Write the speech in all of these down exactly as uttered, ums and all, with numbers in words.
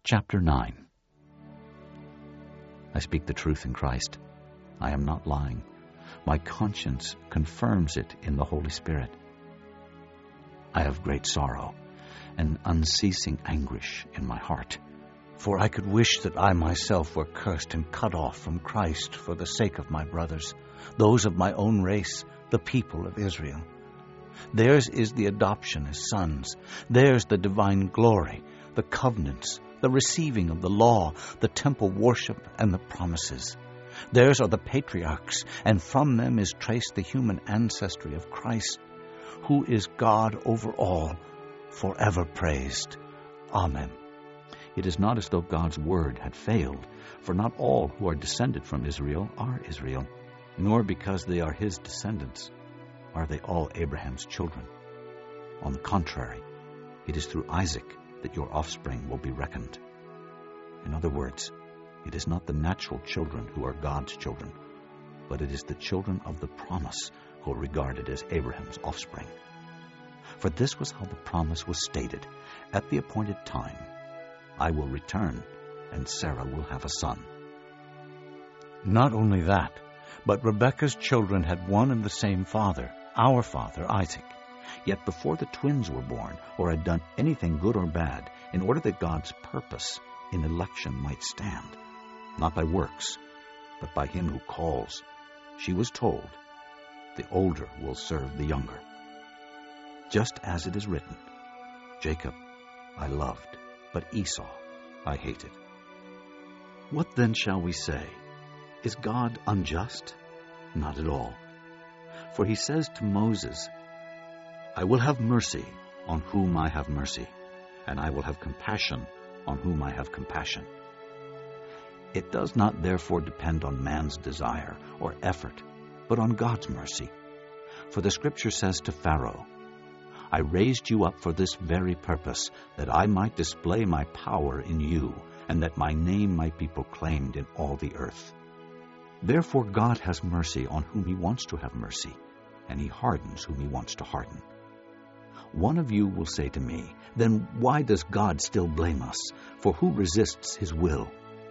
Chapter nine. I speak the truth in Christ. I am not lying. My conscience confirms it in the Holy Spirit. I have great sorrow and unceasing anguish in my heart, for I could wish that I myself were cursed and cut off from Christ for the sake of my brothers, those of my own race, the people of Israel. Theirs is the adoption as sons. Theirs the divine glory, the covenants, the receiving of the law, the temple worship, and the promises. Theirs are the patriarchs, and from them is traced the human ancestry of Christ, who is God over all, forever praised. Amen. It is not as though God's word had failed, for not all who are descended from Israel are Israel, nor because they are his descendants are they all Abraham's children. On the contrary, it is through Isaac that your offspring will be reckoned. In other words, it is not the natural children who are God's children, but it is the children of the promise who are regarded as Abraham's offspring. For this was how the promise was stated: at the appointed time, I will return, and Sarah will have a son. Not only that, but Rebekah's children had one and the same father, our father Isaac. Yet before the twins were born, or had done anything good or bad, in order that God's purpose in election might stand, not by works, but by him who calls, she was told, the older will serve the younger. Just as it is written, Jacob I loved, but Esau I hated. What then shall we say? Is God unjust? Not at all. For he says to Moses, I will have mercy on whom I have mercy, and I will have compassion on whom I have compassion. It does not therefore depend on man's desire or effort, but on God's mercy. For the Scripture says to Pharaoh, I raised you up for this very purpose, that I might display my power in you, and that my name might be proclaimed in all the earth. Therefore God has mercy on whom he wants to have mercy, and he hardens whom he wants to harden. One of you will say to me, then why does God still blame us? For who resists his will?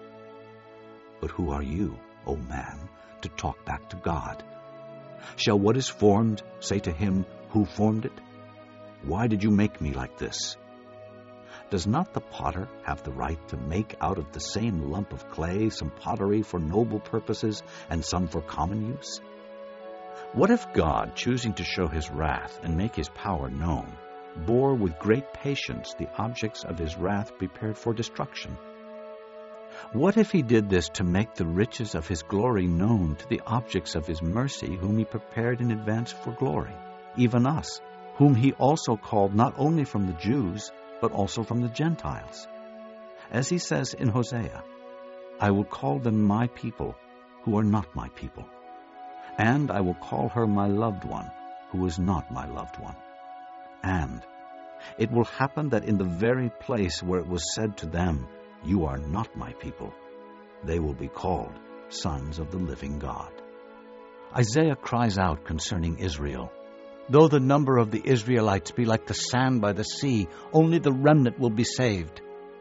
But who are you, O man, to talk back to God? Shall what is formed say to him who formed it, why did you make me like this? Does not the potter have the right to make out of the same lump of clay some pottery for noble purposes and some for common use? What if God, choosing to show his wrath and make his power known, bore with great patience the objects of his wrath prepared for destruction? What if he did this to make the riches of his glory known to the objects of his mercy, whom he prepared in advance for glory, even us, whom he also called not only from the Jews, but also from the Gentiles? As he says in Hosea, I will call them my people, who are not my people, and I will call her my loved one, who is not my loved one. And it will happen that in the very place where it was said to them, you are not my people, they will be called sons of the living God. Isaiah cries out concerning Israel, though the number of the Israelites be like the sand by the sea, only the remnant will be saved.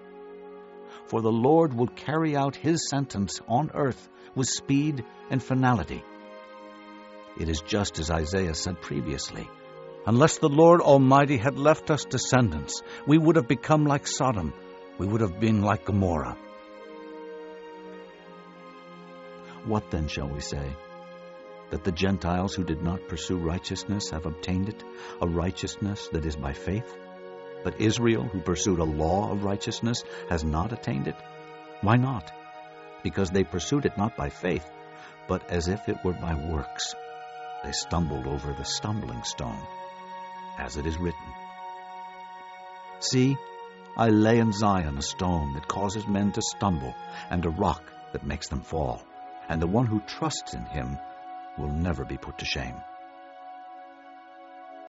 For the Lord will carry out his sentence on earth with speed and finality. It is just as Isaiah said previously, unless the Lord Almighty had left us descendants, we would have become like Sodom, we would have been like Gomorrah. What then shall we say? That the Gentiles who did not pursue righteousness have obtained it, a righteousness that is by faith? But Israel, who pursued a law of righteousness, has not attained it? Why not? Because they pursued it not by faith, but as if it were by works. They stumbled over the stumbling stone, as it is written, See, I lay in Zion a stone that causes men to stumble, and a rock that makes them fall, and the one who trusts in him will never be put to shame.